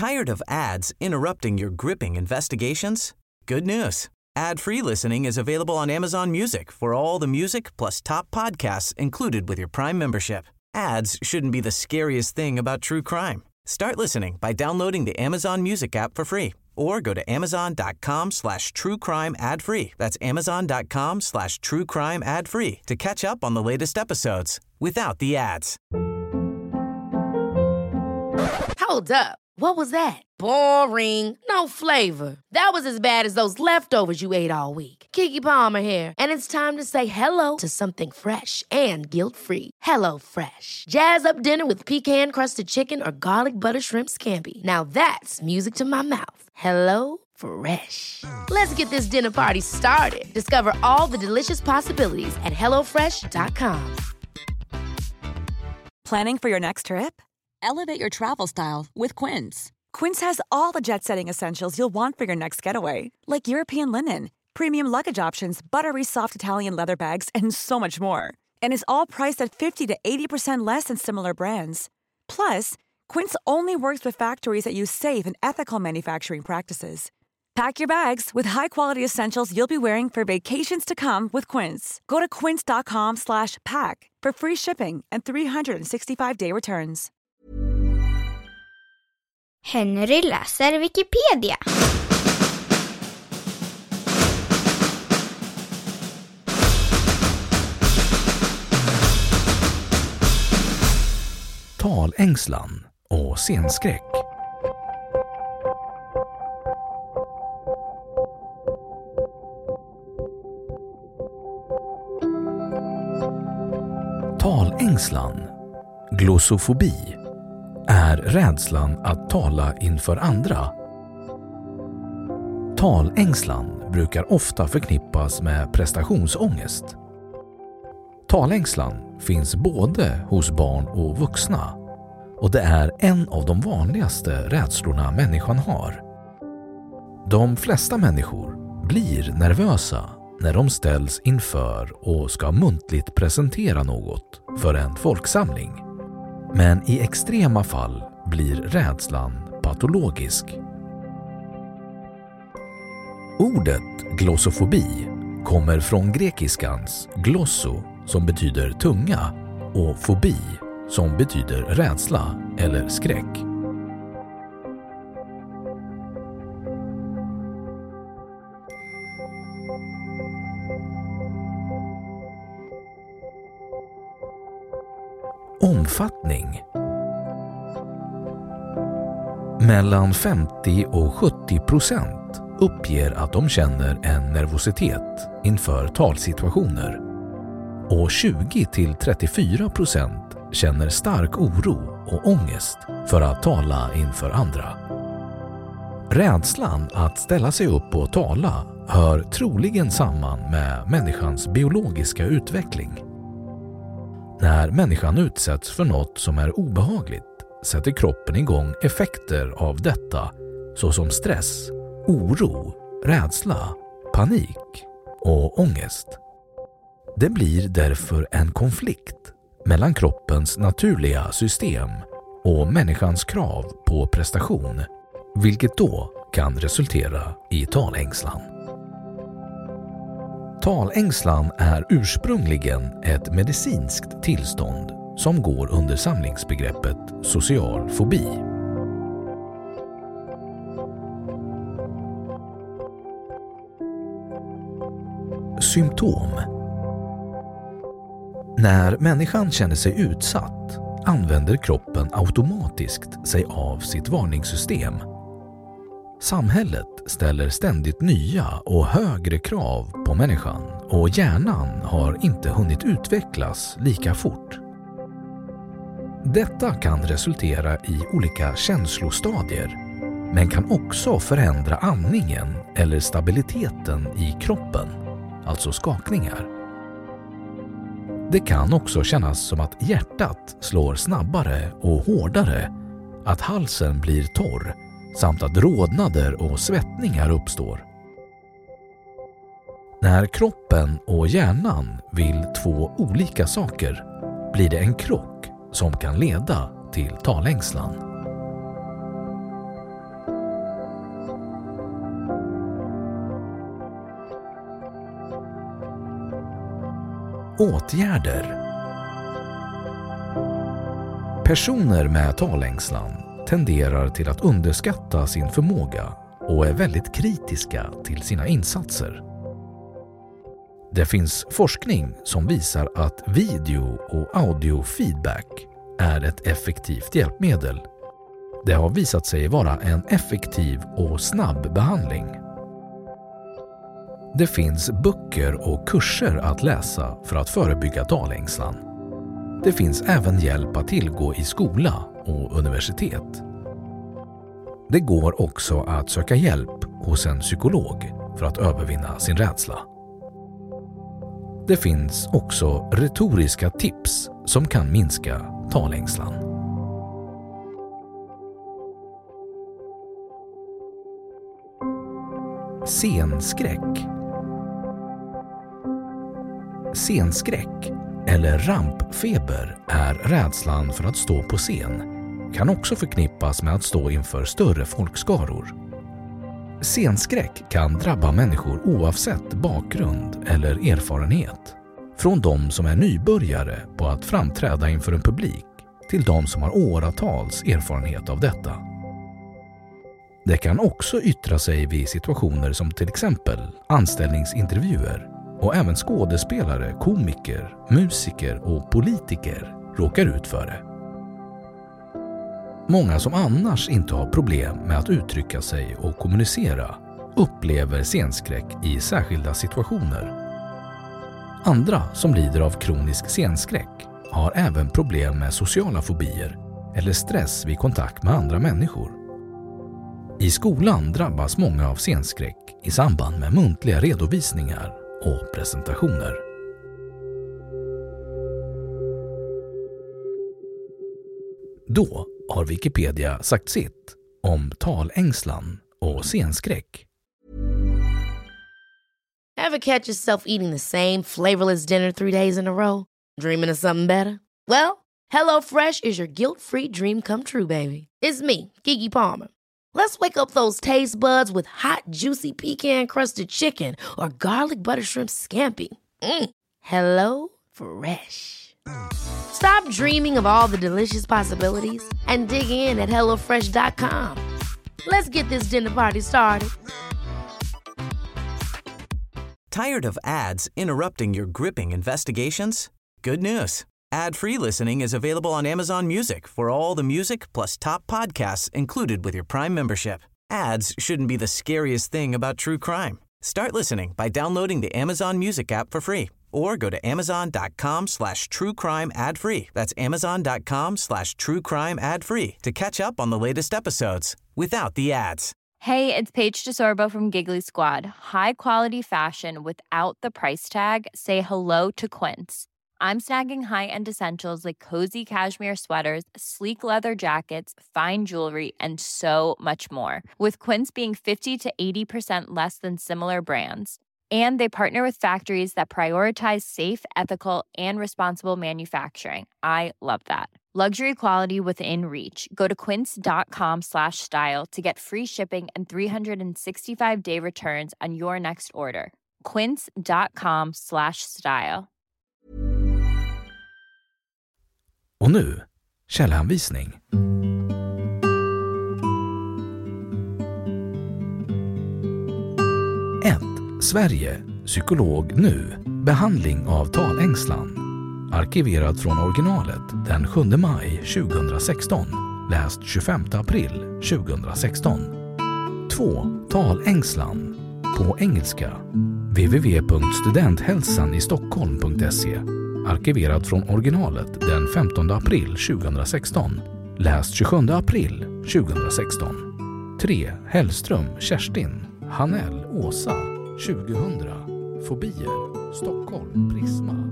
Tired of ads interrupting your gripping investigations? Good news. Ad-free listening is available on Amazon Music for all the music plus top podcasts included with your Prime membership. Ads shouldn't be the scariest thing about true crime. Start listening by downloading the Amazon Music app for free or go to amazon.com/truecrime ad-free. That's amazon.com/truecrime ad-free to catch up on the latest episodes without the ads. Hold up. What was that? Boring. No flavor. That was as bad as those leftovers you ate all week. Keke Palmer here, and it's time to say hello to something fresh and guilt-free. Hello Fresh. Jazz up dinner with pecan-crusted chicken or garlic butter shrimp scampi. Now that's music to my mouth. Hello Fresh. Let's get this dinner party started. Discover all the delicious possibilities at hellofresh.com. Planning for your next trip? Elevate your travel style with Quince. Quince has all the jet-setting essentials you'll want for your next getaway, like European linen, premium luggage options, buttery soft Italian leather bags, and so much more. And is all priced at 50 to 80% less than similar brands. Plus, Quince only works with factories that use safe and ethical manufacturing practices. Pack your bags with high-quality essentials you'll be wearing for vacations to come with Quince. Go to quince.com/pack for free shipping and 365-day returns. Henry läser Wikipedia. Talängslan och scenskräck. Talängslan, glossofobi, är rädslan att tala inför andra. Talängslan brukar ofta förknippas med prestationsångest. Talängslan finns både hos barn och vuxna, och det är en av de vanligaste rädslorna människan har. De flesta människor blir nervösa när de ställs inför och ska muntligt presentera något för en folksamling. Men i extrema fall blir rädslan patologisk. Ordet glossofobi kommer från grekiskans glosso, som betyder tunga, och fobi, som betyder rädsla eller skräck. Omfattning. Mellan 50 och 70% uppger att de känner en nervositet inför talsituationer, och 20-34% känner stark oro och ångest för att tala inför andra. Rädslan att ställa sig upp och tala hör troligen samman med människans biologiska utveckling. När människan utsätts för något som är obehagligt sätter kroppen igång effekter av detta, såsom stress, oro, rädsla, panik och ångest. Det blir därför en konflikt mellan kroppens naturliga system och människans krav på prestation, vilket då kan resultera i talängslan. Talängslan är ursprungligen ett medicinskt tillstånd som går under samlingsbegreppet social fobi. Symptom. När människan känner sig utsatt använder kroppen automatiskt sig av sitt varningssystem. Samhället ställer ständigt nya och högre krav på människan, och hjärnan har inte hunnit utvecklas lika fort. Detta kan resultera i olika känslostadier, men kan också förändra andningen eller stabiliteten i kroppen, alltså skakningar. Det kan också kännas som att hjärtat slår snabbare och hårdare, att halsen blir torr samt att rodnader och svettningar uppstår. När kroppen och hjärnan vill två olika saker blir det en krock som kan leda till talängslan. Åtgärder. Personer med talängslan tenderar till att underskatta sin förmåga och är väldigt kritiska till sina insatser. Det finns forskning som visar att video- och audiofeedback är ett effektivt hjälpmedel. Det har visat sig vara en effektiv och snabb behandling. Det finns böcker och kurser att läsa för att förebygga talängslan. Det finns även hjälp att tillgå i skola och universitet. Det går också att söka hjälp hos en psykolog för att övervinna sin rädsla. Det finns också retoriska tips som kan minska talängslan. Scenskräck. Scenskräck eller rampfeber är rädslan för att stå på scen. Kan också förknippas med att stå inför större folkskaror. Scenskräck kan drabba människor oavsett bakgrund eller erfarenhet. Från de som är nybörjare på att framträda inför en publik till de som har åratals erfarenhet av detta. Det kan också yttra sig vid situationer som till exempel anställningsintervjuer, och även skådespelare, komiker, musiker och politiker råkar ut för det. Många som annars inte har problem med att uttrycka sig och kommunicera upplever scenskräck i särskilda situationer. Andra som lider av kronisk scenskräck har även problem med sociala fobier eller stress vid kontakt med andra människor. I skolan drabbas många av scenskräck i samband med muntliga redovisningar och presentationer. Då har Wikipedia sagt sitt om talängslan och scenskräck. Ever catch yourself eating the same flavorless dinner 3 days in a row? Dreaming of something better? Well, HelloFresh is your guilt-free dream come true, baby. It's me, Keke Palmer. Let's wake up those taste buds with hot, juicy pecan-crusted chicken or garlic butter shrimp scampi. Hello Fresh. Stop dreaming of all the delicious possibilities and dig in at HelloFresh.com. Let's get this dinner party started. Tired of ads interrupting your gripping investigations? Good news. Ad-free listening is available on Amazon Music for all the music plus top podcasts included with your Prime membership. Ads shouldn't be the scariest thing about true crime. Start listening by downloading the Amazon Music app for free or go to amazon.com/truecrime ad-free. That's amazon.com/truecrime ad-free to catch up on the latest episodes without the ads. Hey, it's Paige DeSorbo from Giggly Squad. High quality fashion without the price tag. Say hello to Quince. I'm snagging high-end essentials like cozy cashmere sweaters, sleek leather jackets, fine jewelry, and so much more. With Quince being 50 to 80% less than similar brands. And they partner with factories that prioritize safe, ethical, and responsible manufacturing. I love that. Luxury quality within reach. Go to quince.com/style to get free shipping and 365-day returns on your next order. quince.com/style. Och nu, källhänvisning. 1. Sverige, psykolog nu, behandling av talängslan. Arkiverad från originalet den 7 maj 2016. Läst 25 april 2016. 2. Talängslan. På engelska. www.studenthälsanistockholm.se. Arkiverad från originalet den 15 april 2016. Läst 27 april 2016. 3. Hellström, Kerstin. Hanell, Åsa. 2000. Fobier. Stockholm, Prisma.